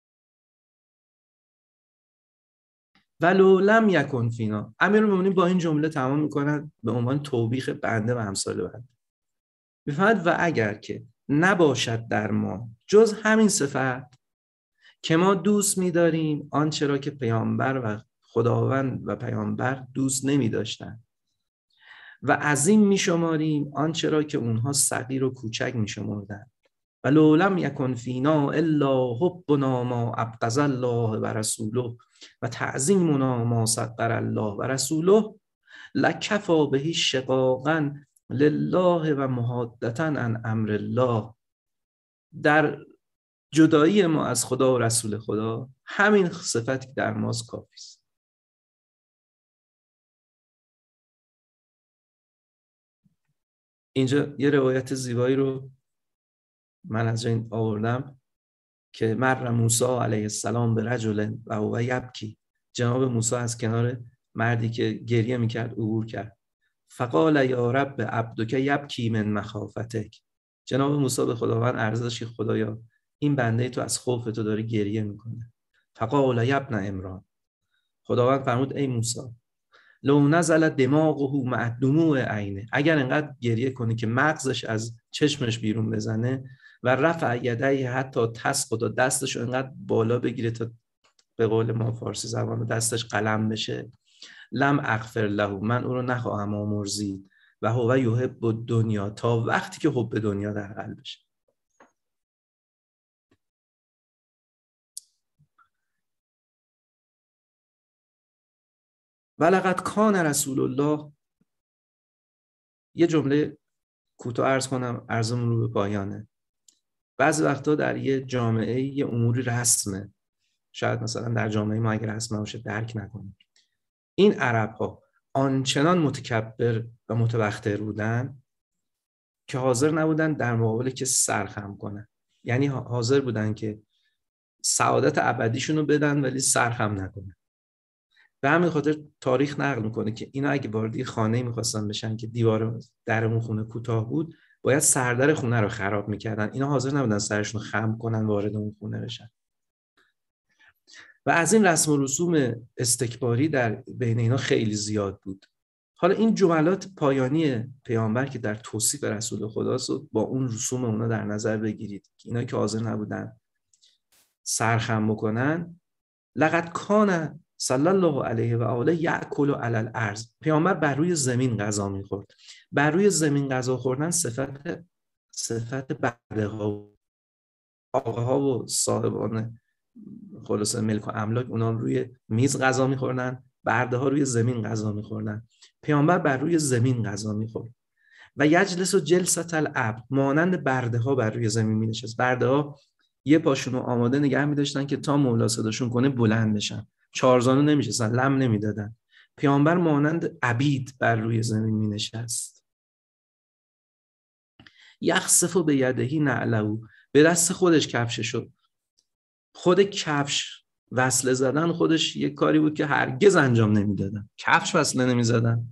ولو لم یکن فینا، امیرالمومنین با این جمله تمام میکنن به عنوان توبیخ بنده و امثال بنده. میفهمد و اگر که نباشد در ما جز همین صفت که ما دوست می‌داریم آنچه را که پیامبر و خداوند و پیامبر دوست نمی‌داشتند و عظیم می‌شماریم آنچه را که اونها صغیر و کوچک می‌شمردند. و لو لم یکن فینا الا حبنا ما ابغض الله و رسوله و تعظیمنا ما صغر الله و رسوله لکفا به شقاقا لله و محادثه عن امر الله. در جدایی ما از خدا و رسول خدا همین صفتی که در ماست کافی است. اینجا یه روایت زیبایی رو من از این آوردم که مر موسی علیه السلام به رجل و هو یبکی، جناب موسی از کنار مردی که گریه میکرد عبور کرد. فقال یا رب عبدک یبکی من مخافتک، جناب موسی به خداوند عرض داشت که خدایا این بنده تو از خوف تو داره گریه میکنه. فقال یا ابن عمران، خداوند فرمود ای موسی لو نزل دماغه مع دموع عینه، اگر انقدر گریه کنی که مغزش از چشمش بیرون بزنه و رفع یدیه حتی تسقط، دستش انقدر بالا بگیره تا به قول ما فارسی زبان دستش قلم بشه، لم اغفر له، من او رو نخواهم آمرزید و هو یحب الدنیا، تا وقتی که حب دنیا در قلبش. ولقد کان رسول الله، یه جمله کوتاه عرض کنم عرضمون رو به پایانه. بعضی وقتا در یه جامعه یه اموری رسمه، شاید مثلا در جامعه ما اگر رسمه باشه درک نکنیم. این عرب ها آنچنان متکبر و متبختر بودن که حاضر نبودن در مقابل کسی سرخم کنن، یعنی حاضر بودن که سعادت ابدیشون رو بدن ولی سرخم نکنن. به همین خاطر تاریخ نقل میکنه که اینا اگه وارد خانه میخواستن بشن که دیوار در اون خونه کوتاه بود، باید سردر خونه رو خراب میکردن. اینا حاضر نبودن سرشون خم کنن وارد اون خونه بشن. و از این رسم و رسوم استکباری در بین اینا خیلی زیاد بود. حالا این جملات پایانی پیامبر که در توصیف رسول خداست با اون رسوم اونا در نظر بگیرید که اینا که حاضر نبودن سرخم بکنن. لقد کان صلی الله علیه و آله یأکل علی الارض، پیامبر بر روی زمین غذا می‌خورد. بر روی زمین غذا خوردن صفت صفت بعدها آقاها و صاحبان خلاصه ملک و املاک، اونا روی میز غذا می‌خوردن، برده ها روی زمین غذا می‌خوردن. پیامبر بر روی زمین غذا می‌خورد. و یجلس جلسة العبد، مانند برده ها بر روی زمین می‌نشست. برده ها یه پاشونو آماده نگه می‌داشتن که تا مولا صداشون کنه بلند بشن، چارزانو نمی‌شستن، لم نمی‌دادن. پیامبر مانند عبید بر روی زمین می‌نشست. یخسف به یدهی نعله، به دست خودش کفششو، خود کفش وصله زدن خودش یک کاری بود که هرگز انجام نمیدادن. کفش وصله نمیزدن،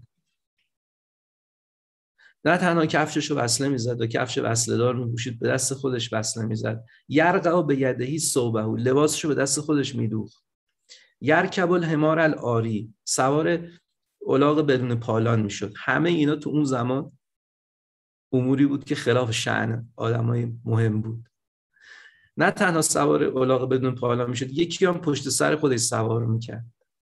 نه تنها کفششو وصله میزد و کفش وصله دار میپوشید، به دست خودش وصله میزد. یرقع به یدهی ثوبه، لباسشو به دست خودش میدوخت. یرکب الحمار العاری، سوار الاغ بدون پالان میشد. همه اینا تو اون زمان اموری بود که خلاف شأن آدمای مهم بود. نه تنها سوار الاغ بدون پالان میشد، یکی هم پشت سر خودش سوار میکرد.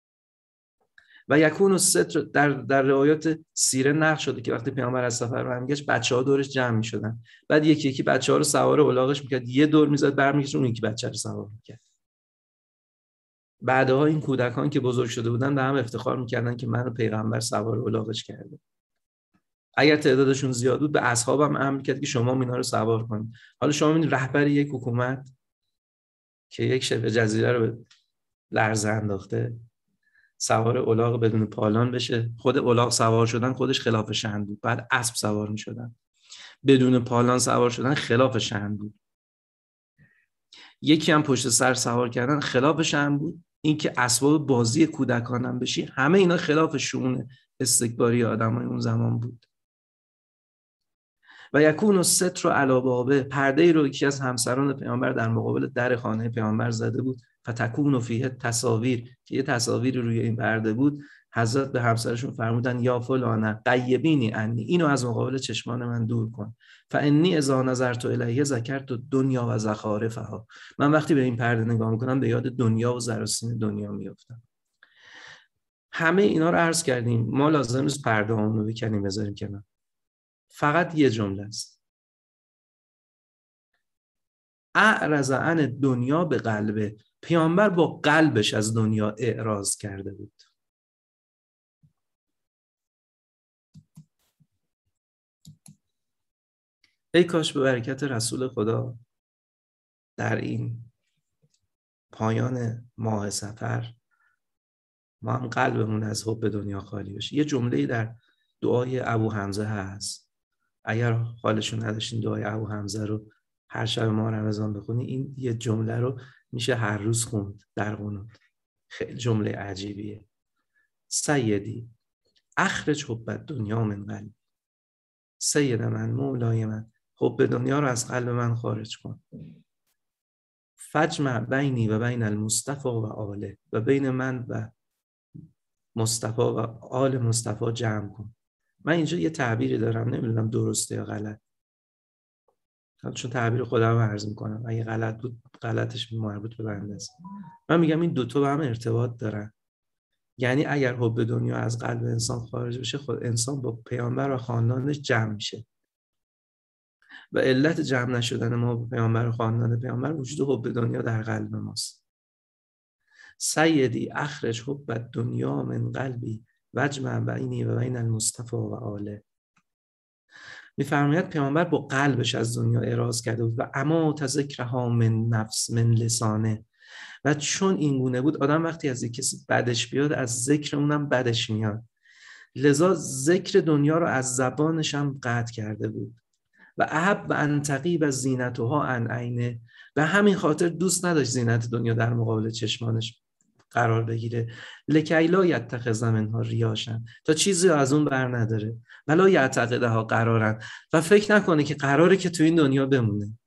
و یکون الستر، در در روایات سیره نقل شده که وقتی پیامبر از سفر برمیگشت بچه‌ها دورش جمع میشدن، بعد یکی یکی بچه‌ها رو سوار الاغش میکرد، یه دور میزد برمیگشت اون یکی بچه رو سوار میکرد. بعدها این کودکان که بزرگ شده بودن به هم افتخار میکردن که منو پیغمبر سوار الاغش کرده. اگر تعدادشون زیاد بود به اصحابم امر کرد که شما اینا رو سوار کنید. حالا شما این رهبر یک حکومت که یک شبه جزیره رو به لرزه انداخته سوار الاغ بدون پالان بشه. خود الاغ سوار شدن خودش خلاف شأن بود، بعد اسب سوار میشدن. بدون پالان سوار شدن خلاف شأن بود. یکی هم پشت سر سوار کردن خلاف شأن بود. اینکه اسباب بازی کودکانم بشی، همه اینا خلاف شؤون استکباری آدمای اون زمان بود. و یکون الستر علی بابه، پرده ای رو یکی از همسران پیامبر در مقابل در خانه پیامبر زده بود. فتکون فیه تصاویر، که یه تصاویری روی این پرده بود. حضرت به همسرشون فرمودن یا فلانه قیبینی انی، اینو از مقابل چشمان من دور کن. فانی اذا نظرت الیه ذکرت دنیا و زخارفها، من وقتی به این پرده نگاه میکنم به یاد دنیا و زراسین دنیا میافتم. همه اینا رو عرض کردیم. ما لازم نیست پرده هامون رو بکنیم بذاریم کنار. فقط یه جمله است: اعرض عن دنیا به قلبه. پیامبر با قلبش از دنیا اعراض کرده بود. ای کاش به برکت رسول خدا در این پایان ماه سفر ما هم قلبمون از حب دنیا خالی بشه. یه جمله‌ای در دعای ابو حمزه هست، اگر حالشون نداشتین دعای ابو حمزه رو هر شب ما رمضان بخونی، این یه جمله رو میشه هر روز خوند در قنوت. خیلی جمله عجیبیه: سیدی اخرج حب الدنیا من قلبی. سید من، مولای من، حب دنیا رو از قلب من خارج کن. فجمع بینی و بین المصطفى و آله، و بین من و مصطفی و آل مصطفی جمع کن. من اینجا یه تعبیری دارم، نمیدونم درسته یا غلط، چون تعبیر خودم رو عرض میکنم، اگه غلط بود غلطش مربوط به بنده است. من میگم این دوتا به هم ارتباط دارن. یعنی اگر حب دنیا از قلب انسان خارج بشه، خود انسان با پیامبر و خاندانش جمع میشه. و علت جمع نشدن ما با پیامبر و خاندان پیامبر وجود حب دنیا در قلب ماست. سیدی اخرج حب الدنیا من قلبی واجمع بینی و بین المصطفى و آله. میفرماید پیامبر با قلبش از دنیا اعراض کرده بود و اما تذکرها من نفس من لسانه. و چون این گونه بود، آدم وقتی از یک کسی بدش بیاد از ذکر اونم بدش میاد. لذا ذکر دنیا رو از زبانش هم قطع کرده بود. و احب ان تغیب زینتها عن عینه، به همین خاطر دوست نداشت زینت دنیا در مقابل چشمانش قرار بگیره. لکی لا یتخذ منها ریاشن، تا چیزی از اون بر نداره. ولا یعتقدها قرارن، و فکر نکنه که قراره که تو این دنیا بمونه.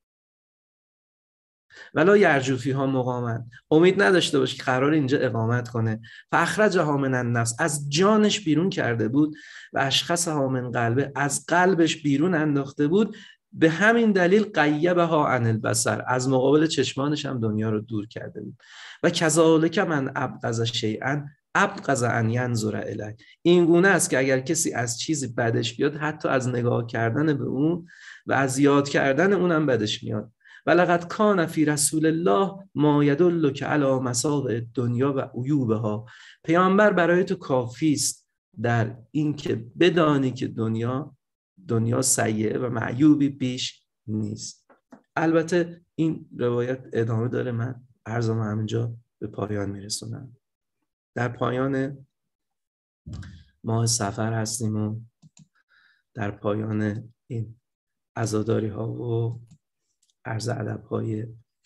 ولا یرجو فیها مقامن، امید نداشته باشه که قرار اینجا اقامت کنه. فاخرجها من النفس، از جانش بیرون کرده بود. و اشخصها من قلبه، از قلبش بیرون انداخته بود. به همین دلیل قیبها عن البصر، از مقابل چشمانش هم دنیا رو دور کرده بود. و کذالک من ابغض شیئا ابغض ان ینظر الیه. این گونه است که اگر کسی از چیزی بدش بیاد، حتی از نگاه کردن به اون و از یاد کردن اونم بدش میاد. ولقد کان فی رسول الله ما یدلک علی مصابیح الدنیا و عیوبها. پیامبر برای تو کافی است در این که بدانی که دنیا دنیا سیئه و معیوبی بیش نیست. البته این روایت ادامه داره، من عرضم همینجا به پایان میرسونم. در پایان ماه سفر هستیم و در پایان این عزاداری ها و عرض ادب های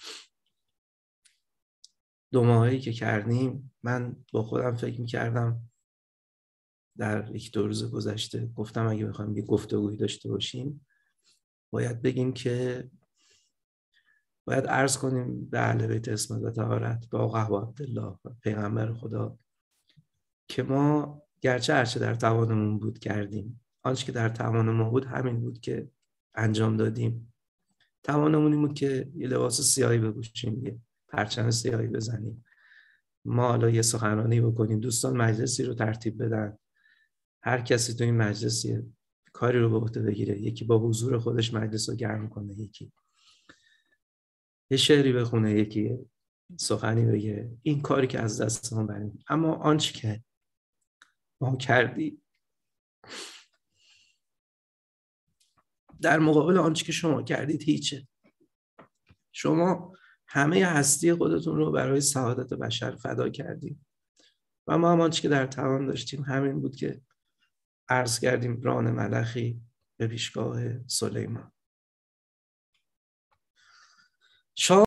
دو ماهی که کردیم، من با خودم فکر میکردم در یک دو روز گذشته، گفتم اگه بخوایم یه گفتگویی داشته باشیم باید بگیم که باید عرض کنیم به اهل بیت اسمت و طهارت، به آقا و عبدالله پیغمبر خدا، که ما گرچه هرچه در توانمون بود کردیم، آنچه که در توان ما بود همین بود که انجام دادیم. توانمون این بود که یه لباس سیاهی بپوشیم، یه پرچم سیاهی بزنیم، ما حالا یه سخنرانی بکنیم، دوستان مجلسی رو ترتیب بدن، هر کسی تو این مجلسی کاری رو به عهده بگیره، یکی با حضور خودش مجلس رو گرم کنه، یکی یه شعری بخونه، یکی سخنی بگه. این کاری که از دست ما بریم. اما آنچه که ما کردیم در مقابل آنچه که شما کردید هیچه. شما همه هستی خودتون رو برای سعادت بشر فدا کردید. و ما هم آنچه که در توان داشتیم همین بود که عرض کردیم ران ملخی به پیشگاه سلیمان. شاه